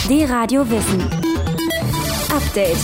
D-Radio Wissen. Update.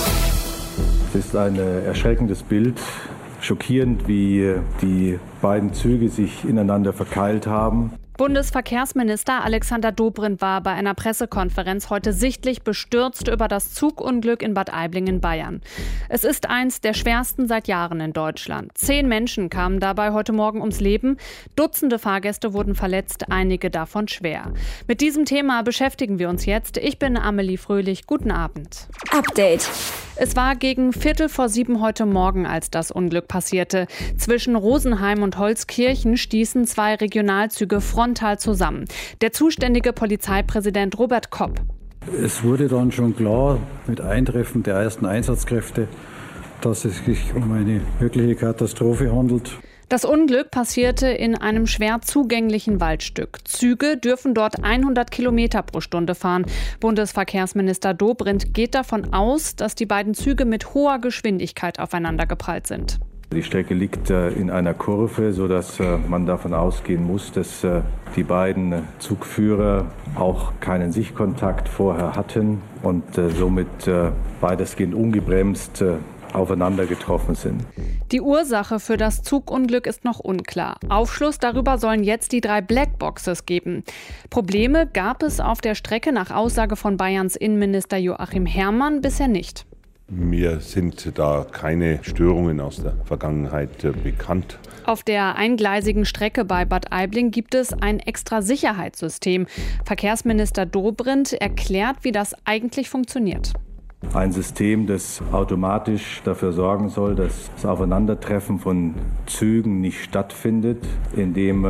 Es ist ein erschreckendes Bild. Schockierend, wie die beiden Züge sich ineinander verkeilt haben. Bundesverkehrsminister Alexander Dobrindt war bei einer Pressekonferenz heute sichtlich bestürzt über das Zugunglück in Bad Aibling in Bayern. Es ist eins der schwersten seit Jahren in Deutschland. 10 Menschen kamen dabei heute Morgen ums Leben. Dutzende Fahrgäste wurden verletzt, einige davon schwer. Mit diesem Thema beschäftigen wir uns jetzt. Ich bin Amelie Fröhlich. Guten Abend. Update. Es war gegen 6:45 heute Morgen, als das Unglück passierte. Zwischen Rosenheim und Holzkirchen stießen 2 Regionalzüge frontal zusammen. Der zuständige Polizeipräsident Robert Kopp. Es wurde dann schon klar mit Eintreffen der ersten Einsatzkräfte, dass es sich um eine wirkliche Katastrophe handelt. Das Unglück passierte in einem schwer zugänglichen Waldstück. Züge dürfen dort 100 Kilometer pro Stunde fahren. Bundesverkehrsminister Dobrindt geht davon aus, dass die beiden Züge mit hoher Geschwindigkeit aufeinander geprallt sind. Die Strecke liegt in einer Kurve, sodass man davon ausgehen muss, dass die beiden Zugführer auch keinen Sichtkontakt vorher hatten und somit weitestgehend ungebremst aufeinander getroffen sind. Die Ursache für das Zugunglück ist noch unklar. Aufschluss darüber sollen jetzt die 3 Blackboxes geben. Probleme gab es auf der Strecke nach Aussage von Bayerns Innenminister Joachim Herrmann bisher nicht. Mir sind da keine Störungen aus der Vergangenheit bekannt. Auf der eingleisigen Strecke bei Bad Aibling gibt es ein extra Sicherheitssystem. Verkehrsminister Dobrindt erklärt, wie das eigentlich funktioniert. Ein System, das automatisch dafür sorgen soll, dass das Aufeinandertreffen von Zügen nicht stattfindet, indem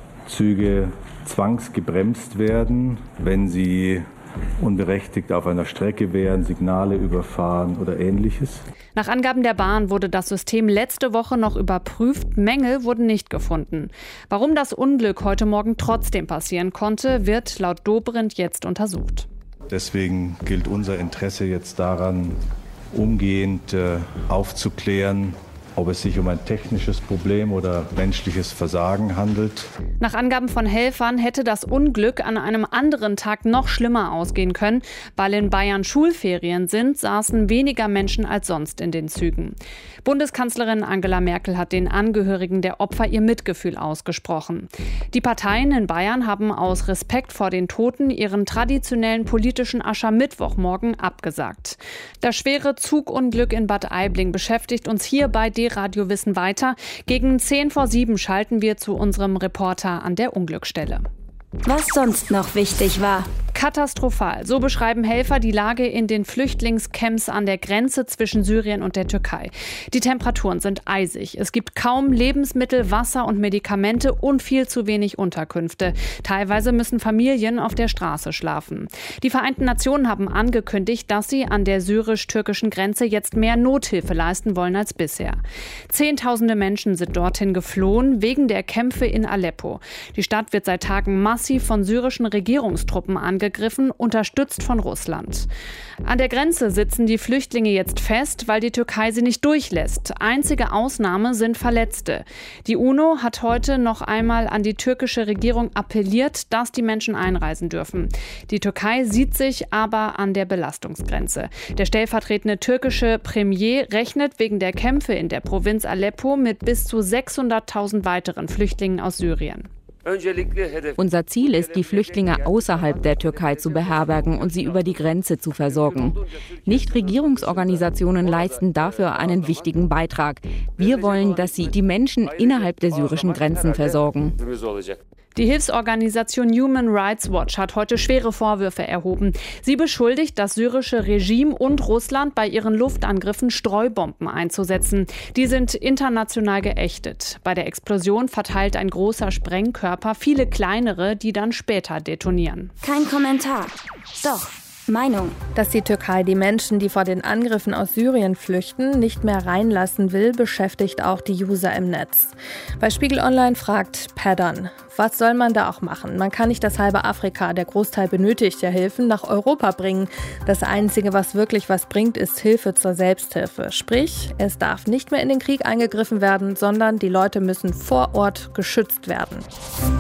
Züge zwangsgebremst werden, wenn sie unberechtigt auf einer Strecke wären, Signale überfahren oder Ähnliches. Nach Angaben der Bahn wurde das System letzte Woche noch überprüft. Mängel wurden nicht gefunden. Warum das Unglück heute Morgen trotzdem passieren konnte, wird laut Dobrindt jetzt untersucht. Deswegen gilt unser Interesse jetzt daran, umgehend aufzuklären, ob es sich um ein technisches Problem oder menschliches Versagen handelt. Nach Angaben von Helfern hätte das Unglück an einem anderen Tag noch schlimmer ausgehen können. Weil in Bayern Schulferien sind, saßen weniger Menschen als sonst in den Zügen. Bundeskanzlerin Angela Merkel hat den Angehörigen der Opfer ihr Mitgefühl ausgesprochen. Die Parteien in Bayern haben aus Respekt vor den Toten ihren traditionellen politischen Aschermittwochmorgen abgesagt. Das schwere Zugunglück in Bad Aibling beschäftigt uns hier bei D-Radio Wissen weiter. Gegen 6:50 schalten wir zu unserem Reporter an der Unglücksstelle. Was sonst noch wichtig war. Katastrophal. So beschreiben Helfer die Lage in den Flüchtlingscamps an der Grenze zwischen Syrien und der Türkei. Die Temperaturen sind eisig. Es gibt kaum Lebensmittel, Wasser und Medikamente und viel zu wenig Unterkünfte. Teilweise müssen Familien auf der Straße schlafen. Die Vereinten Nationen haben angekündigt, dass sie an der syrisch-türkischen Grenze jetzt mehr Nothilfe leisten wollen als bisher. Zehntausende Menschen sind dorthin geflohen wegen der Kämpfe in Aleppo. Die Stadt wird seit Tagen massiv von syrischen Regierungstruppen angegriffen, unterstützt von Russland. An der Grenze sitzen die Flüchtlinge jetzt fest, weil die Türkei sie nicht durchlässt. Einzige Ausnahme sind Verletzte. Die UNO hat heute noch einmal an die türkische Regierung appelliert, dass die Menschen einreisen dürfen. Die Türkei sieht sich aber an der Belastungsgrenze. Der stellvertretende türkische Premier rechnet wegen der Kämpfe in der Provinz Aleppo mit bis zu 600.000 weiteren Flüchtlingen aus Syrien. Unser Ziel ist, die Flüchtlinge außerhalb der Türkei zu beherbergen und sie über die Grenze zu versorgen. Nichtregierungsorganisationen leisten dafür einen wichtigen Beitrag. Wir wollen, dass sie die Menschen innerhalb der syrischen Grenzen versorgen. Die Hilfsorganisation Human Rights Watch hat heute schwere Vorwürfe erhoben. Sie beschuldigt das syrische Regime und Russland, bei ihren Luftangriffen Streubomben einzusetzen. Die sind international geächtet. Bei der Explosion verteilt ein großer Sprengkörper viele kleinere, die dann später detonieren. Kein Kommentar. Doch. Meinung. Dass die Türkei die Menschen, die vor den Angriffen aus Syrien flüchten, nicht mehr reinlassen will, beschäftigt auch die User im Netz. Bei Spiegel Online fragt Paddern, was soll man da auch machen? Man kann nicht das halbe Afrika, der Großteil benötigt ja Hilfen, nach Europa bringen. Das Einzige, was wirklich was bringt, ist Hilfe zur Selbsthilfe. Sprich, es darf nicht mehr in den Krieg eingegriffen werden, sondern die Leute müssen vor Ort geschützt werden.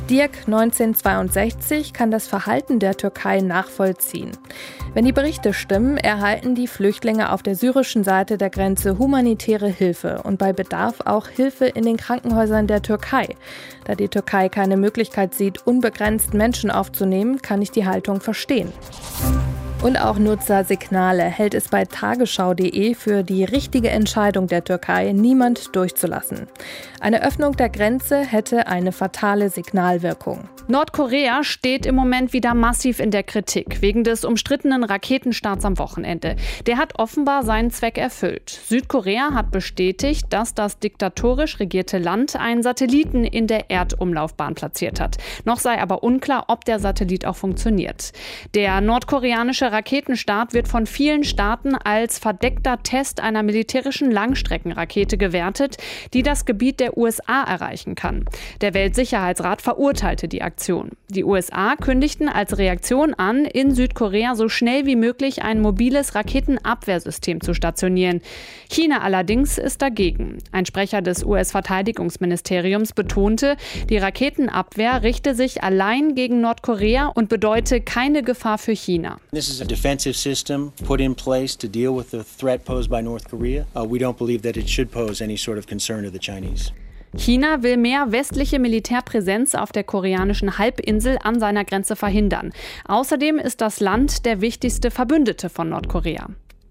Dirk, 1962, kann das Verhalten der Türkei nachvollziehen. Wenn die Berichte stimmen, erhalten die Flüchtlinge auf der syrischen Seite der Grenze humanitäre Hilfe und bei Bedarf auch Hilfe in den Krankenhäusern der Türkei. Da die Türkei keine Möglichkeit sieht, unbegrenzt Menschen aufzunehmen, kann ich die Haltung verstehen. Und auch Nutzer Signale hält es bei tagesschau.de für die richtige Entscheidung der Türkei, niemand durchzulassen. Eine Öffnung der Grenze hätte eine fatale Signalwirkung. Nordkorea steht im Moment wieder massiv in der Kritik wegen des umstrittenen Raketenstarts am Wochenende. Der hat offenbar seinen Zweck erfüllt. Südkorea hat bestätigt, dass das diktatorisch regierte Land einen Satelliten in der Erdumlaufbahn platziert hat. Noch sei aber unklar, ob der Satellit auch funktioniert. Der nordkoreanische Raketenstart wird von vielen Staaten als verdeckter Test einer militärischen Langstreckenrakete gewertet, die das Gebiet der USA erreichen kann. Der Weltsicherheitsrat verurteilte die Aktion. Die USA kündigten als Reaktion an, in Südkorea so schnell wie möglich ein mobiles Raketenabwehrsystem zu stationieren. China allerdings ist dagegen. Ein Sprecher des US-Verteidigungsministeriums betonte, die Raketenabwehr richte sich allein gegen Nordkorea und bedeute keine Gefahr für China. This is a defensive system put in place to deal with the threat posed by North Korea. We don't believe that it should pose any sort of concern to the Chinese. China will mehr westliche Militärpräsenz auf der koreanischen Halbinsel an seiner Grenze verhindern. Außerdem ist das Land der wichtigste Verbündete von Nordkorea.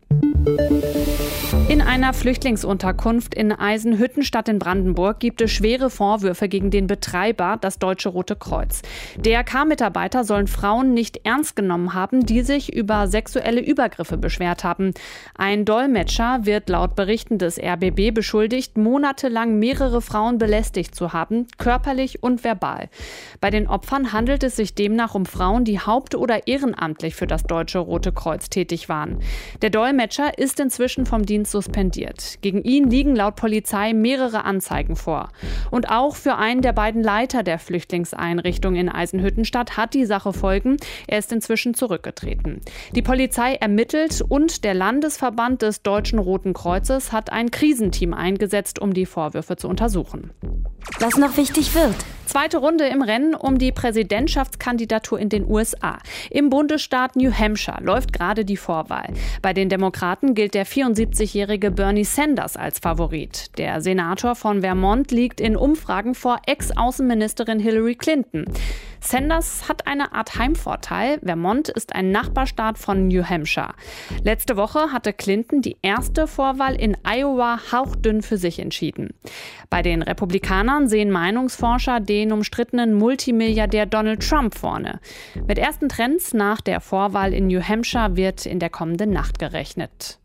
In einer Flüchtlingsunterkunft in Eisenhüttenstadt in Brandenburg gibt es schwere Vorwürfe gegen den Betreiber, das Deutsche Rote Kreuz. DRK-Mitarbeiter sollen Frauen nicht ernst genommen haben, die sich über sexuelle Übergriffe beschwert haben. Ein Dolmetscher wird laut Berichten des RBB beschuldigt, monatelang mehrere Frauen belästigt zu haben, körperlich und verbal. Bei den Opfern handelt es sich demnach um Frauen, die haupt- oder ehrenamtlich für das Deutsche Rote Kreuz tätig waren. Der Dolmetscher ist inzwischen vom Dienst suspendiert. Gegen ihn liegen laut Polizei mehrere Anzeigen vor. Und auch für einen der beiden Leiter der Flüchtlingseinrichtung in Eisenhüttenstadt hat die Sache Folgen. Er ist inzwischen zurückgetreten. Die Polizei ermittelt und der Landesverband des Deutschen Roten Kreuzes hat ein Krisenteam eingesetzt, um die Vorwürfe zu untersuchen. Was noch wichtig wird. Zweite Runde im Rennen um die Präsidentschaftskandidatur in den USA. Im Bundesstaat New Hampshire läuft gerade die Vorwahl. Bei den Demokraten gilt der 74-jährige Bernie Sanders als Favorit. Der Senator von Vermont liegt in Umfragen vor Ex-Außenministerin Hillary Clinton. Sanders hat eine Art Heimvorteil. Vermont ist ein Nachbarstaat von New Hampshire. Letzte Woche hatte Clinton die erste Vorwahl in Iowa hauchdünn für sich entschieden. Bei den Republikanern sehen Meinungsforscher den umstrittenen Multimilliardär Donald Trump vorne. Mit ersten Trends nach der Vorwahl in New Hampshire wird in der kommenden Nacht gerechnet.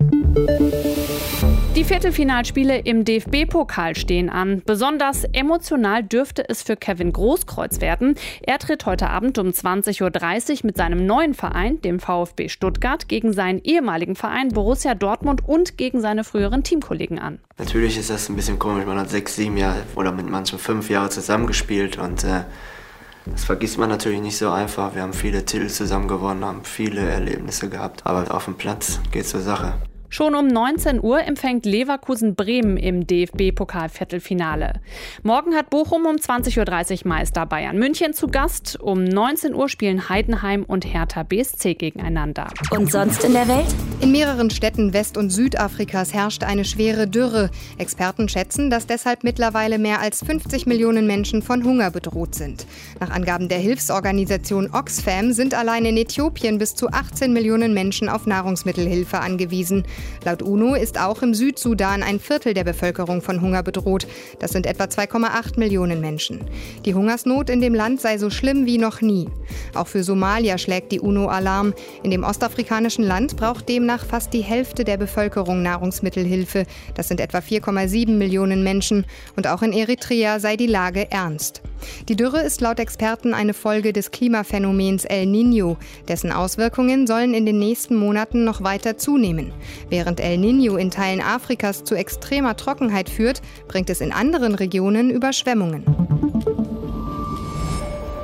Die Viertelfinalspiele im DFB-Pokal stehen an. Besonders emotional dürfte es für Kevin Großkreuz werden. Er tritt heute Abend um 20.30 Uhr mit seinem neuen Verein, dem VfB Stuttgart, gegen seinen ehemaligen Verein Borussia Dortmund und gegen seine früheren Teamkollegen an. Natürlich ist das ein bisschen komisch. Man hat 6, 7 Jahre oder mit manchen 5 Jahre zusammengespielt und das vergisst man natürlich nicht so einfach. Wir haben viele Titel zusammen gewonnen, haben viele Erlebnisse gehabt, aber auf dem Platz geht's zur Sache. Schon um 19 Uhr empfängt Leverkusen Bremen im DFB-Pokal-Viertelfinale. Morgen hat Bochum um 20.30 Uhr Meister Bayern München zu Gast. Um 19 Uhr spielen Heidenheim und Hertha BSC gegeneinander. Und sonst in der Welt? In mehreren Städten West- und Südafrikas herrscht eine schwere Dürre. Experten schätzen, dass deshalb mittlerweile mehr als 50 Millionen Menschen von Hunger bedroht sind. Nach Angaben der Hilfsorganisation Oxfam sind allein in Äthiopien bis zu 18 Millionen Menschen auf Nahrungsmittelhilfe angewiesen. Laut UNO ist auch im Südsudan ein Viertel der Bevölkerung von Hunger bedroht. Das sind etwa 2,8 Millionen Menschen. Die Hungersnot in dem Land sei so schlimm wie noch nie. Auch für Somalia schlägt die UNO Alarm. In dem ostafrikanischen Land braucht demnach fast die Hälfte der Bevölkerung Nahrungsmittelhilfe. Das sind etwa 4,7 Millionen Menschen. Und auch in Eritrea sei die Lage ernst. Die Dürre ist laut Experten eine Folge des Klimaphänomens El Niño. Dessen Auswirkungen sollen in den nächsten Monaten noch weiter zunehmen. Während El Niño in Teilen Afrikas zu extremer Trockenheit führt, bringt es in anderen Regionen Überschwemmungen.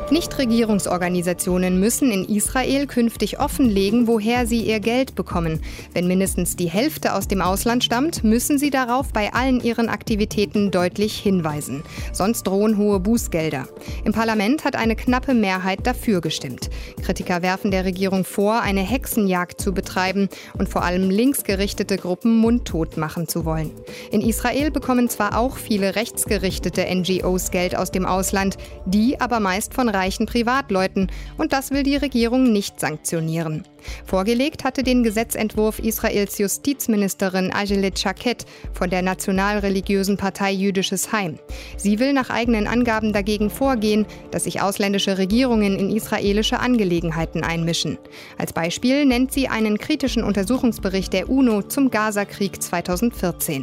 Nichtregierungsorganisationen müssen in Israel künftig offenlegen, woher sie ihr Geld bekommen. Wenn mindestens die Hälfte aus dem Ausland stammt, müssen sie darauf bei allen ihren Aktivitäten deutlich hinweisen. Sonst drohen hohe Bußgelder. Im Parlament hat eine knappe Mehrheit dafür gestimmt. Kritiker werfen der Regierung vor, eine Hexenjagd zu betreiben und vor allem linksgerichtete Gruppen mundtot machen zu wollen. In Israel bekommen zwar auch viele rechtsgerichtete NGOs Geld aus dem Ausland, die aber meist von reichen Privatleuten, und das will die Regierung nicht sanktionieren. Vorgelegt hatte den Gesetzentwurf Israels Justizministerin Ayelet Shaked von der nationalreligiösen Partei Jüdisches Heim. Sie will nach eigenen Angaben dagegen vorgehen, dass sich ausländische Regierungen in israelische Angelegenheiten einmischen. Als Beispiel nennt sie einen kritischen Untersuchungsbericht der UNO zum Gaza-Krieg 2014.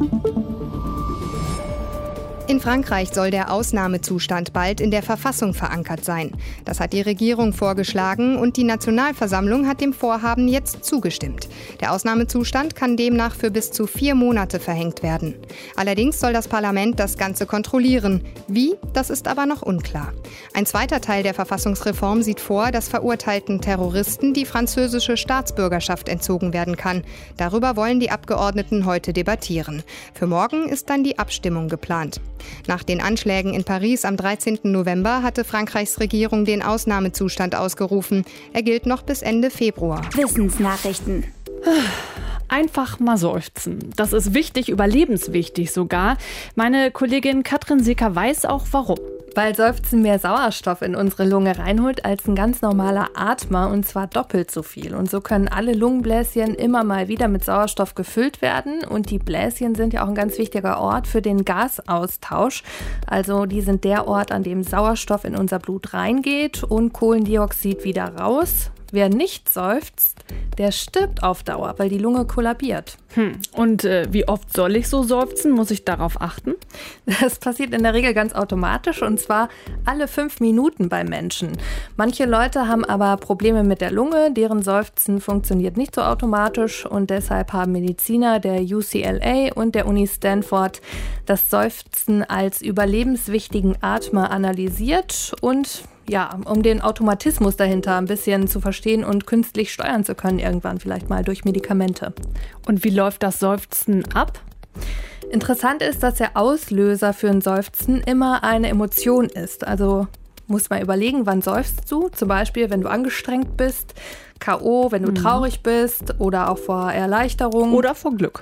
In Frankreich soll der Ausnahmezustand bald in der Verfassung verankert sein. Das hat die Regierung vorgeschlagen und die Nationalversammlung hat dem Vorhaben jetzt zugestimmt. Der Ausnahmezustand kann demnach für bis zu 4 Monate verhängt werden. Allerdings soll das Parlament das Ganze kontrollieren. Wie? Das ist aber noch unklar. Ein zweiter Teil der Verfassungsreform sieht vor, dass verurteilten Terroristen die französische Staatsbürgerschaft entzogen werden kann. Darüber wollen die Abgeordneten heute debattieren. Für morgen ist dann die Abstimmung geplant. Nach den Anschlägen in Paris am 13. November hatte Frankreichs Regierung den Ausnahmezustand ausgerufen. Er gilt noch bis Ende Februar. Wissensnachrichten. Einfach mal seufzen. Das ist wichtig, überlebenswichtig sogar. Meine Kollegin Katrin Seeker weiß auch warum. Weil Seufzen mehr Sauerstoff in unsere Lunge reinholt als ein ganz normaler Atmer, und zwar doppelt so viel. Und so können alle Lungenbläschen immer mal wieder mit Sauerstoff gefüllt werden. Und die Bläschen sind ja auch ein ganz wichtiger Ort für den Gasaustausch. Also die sind der Ort, an dem Sauerstoff in unser Blut reingeht und Kohlendioxid wieder raus. Wer nicht seufzt, der stirbt auf Dauer, weil die Lunge kollabiert. Und wie oft soll ich so seufzen? Muss ich darauf achten? Das passiert in der Regel ganz automatisch, und zwar alle 5 Minuten beim Menschen. Manche Leute haben aber Probleme mit der Lunge, deren Seufzen funktioniert nicht so automatisch, und deshalb haben Mediziner der UCLA und der Uni Stanford das Seufzen als überlebenswichtigen Atmer analysiert und um den Automatismus dahinter ein bisschen zu verstehen und künstlich steuern zu können, irgendwann vielleicht mal durch Medikamente. Und wie läuft das Seufzen ab? Interessant ist, dass der Auslöser für ein Seufzen immer eine Emotion ist. Also musst mal überlegen, wann seufzt du? Zum Beispiel, wenn du angestrengt bist, K.O., wenn du traurig bist oder auch vor Erleichterung. Oder vor Glück.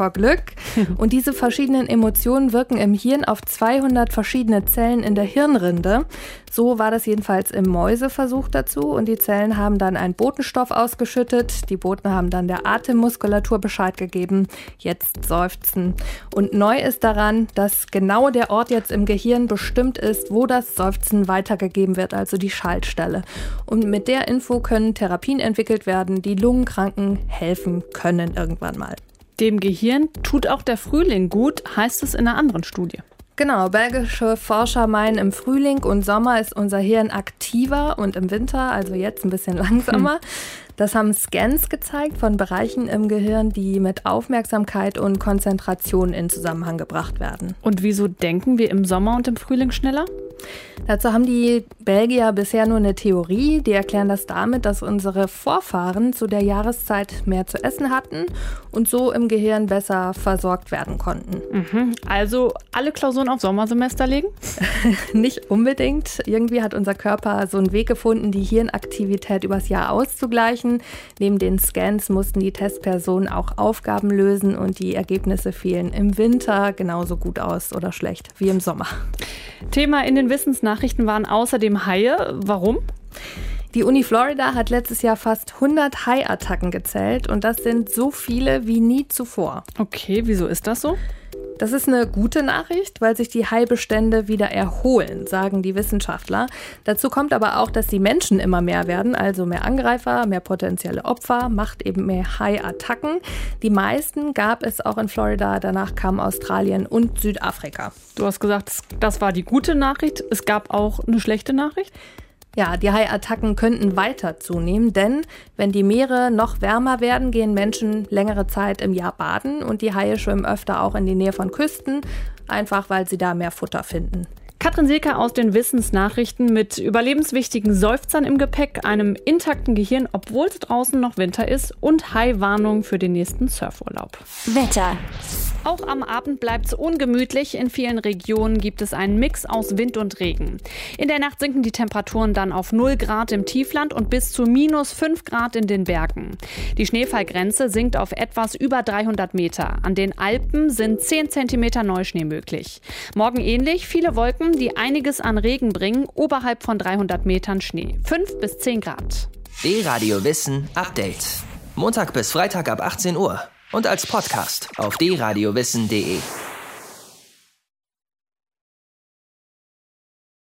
Und diese verschiedenen Emotionen wirken im Hirn auf 200 verschiedene Zellen in der Hirnrinde. So war das jedenfalls im Mäuseversuch dazu. Und die Zellen haben dann einen Botenstoff ausgeschüttet. Die Boten haben dann der Atemmuskulatur Bescheid gegeben. Jetzt seufzen. Und neu ist daran, dass genau der Ort jetzt im Gehirn bestimmt ist, wo das Seufzen weitergegeben wird, also die Schaltstelle. Und mit der Info können Therapien entwickelt werden, die Lungenkranken helfen können irgendwann mal. Dem Gehirn tut auch der Frühling gut, heißt es in einer anderen Studie. Genau, belgische Forscher meinen, im Frühling und Sommer ist unser Hirn aktiver und im Winter, also jetzt ein bisschen langsamer. Das haben Scans gezeigt von Bereichen im Gehirn, die mit Aufmerksamkeit und Konzentration in Zusammenhang gebracht werden. Und wieso denken wir im Sommer und im Frühling schneller? Dazu haben die Belgier bisher nur eine Theorie. Die erklären das damit, dass unsere Vorfahren zu der Jahreszeit mehr zu essen hatten und so im Gehirn besser versorgt werden konnten. Also alle Klausuren auf Sommersemester legen? Nicht unbedingt. Irgendwie hat unser Körper so einen Weg gefunden, die Hirnaktivität übers Jahr auszugleichen. Neben den Scans mussten die Testpersonen auch Aufgaben lösen und die Ergebnisse fielen im Winter genauso gut aus oder schlecht wie im Sommer. Thema in den Wissensnachrichten waren außerdem Haie. Warum? Die Uni Florida hat letztes Jahr fast 100 Haiattacken gezählt und das sind so viele wie nie zuvor. Okay, wieso ist das so? Das ist eine gute Nachricht, weil sich die Haibestände wieder erholen, sagen die Wissenschaftler. Dazu kommt aber auch, dass die Menschen immer mehr werden, also mehr Angreifer, mehr potenzielle Opfer, macht eben mehr Haiattacken. Die meisten gab es auch in Florida, danach kamen Australien und Südafrika. Du hast gesagt, das war die gute Nachricht. Es gab auch eine schlechte Nachricht? Ja, die Haiattacken könnten weiter zunehmen, denn wenn die Meere noch wärmer werden, gehen Menschen längere Zeit im Jahr baden und die Haie schwimmen öfter auch in die Nähe von Küsten, einfach weil sie da mehr Futter finden. Katrin Silke aus den Wissensnachrichten mit überlebenswichtigen Seufzern im Gepäck, einem intakten Gehirn, obwohl es draußen noch Winter ist, und High-Warnung für den nächsten Surfurlaub. Wetter. Auch am Abend bleibt es ungemütlich. In vielen Regionen gibt es einen Mix aus Wind und Regen. In der Nacht sinken die Temperaturen dann auf 0 Grad im Tiefland und bis zu -5 Grad in den Bergen. Die Schneefallgrenze sinkt auf etwas über 300 Meter. An den Alpen sind 10 Zentimeter Neuschnee möglich. Morgen ähnlich, viele Wolken, die einiges an Regen bringen, oberhalb von 300 Metern Schnee. 5 bis 10 Grad. D-Radio Wissen Update. Montag bis Freitag ab 18 Uhr. Und als Podcast auf dradio-wissen.de.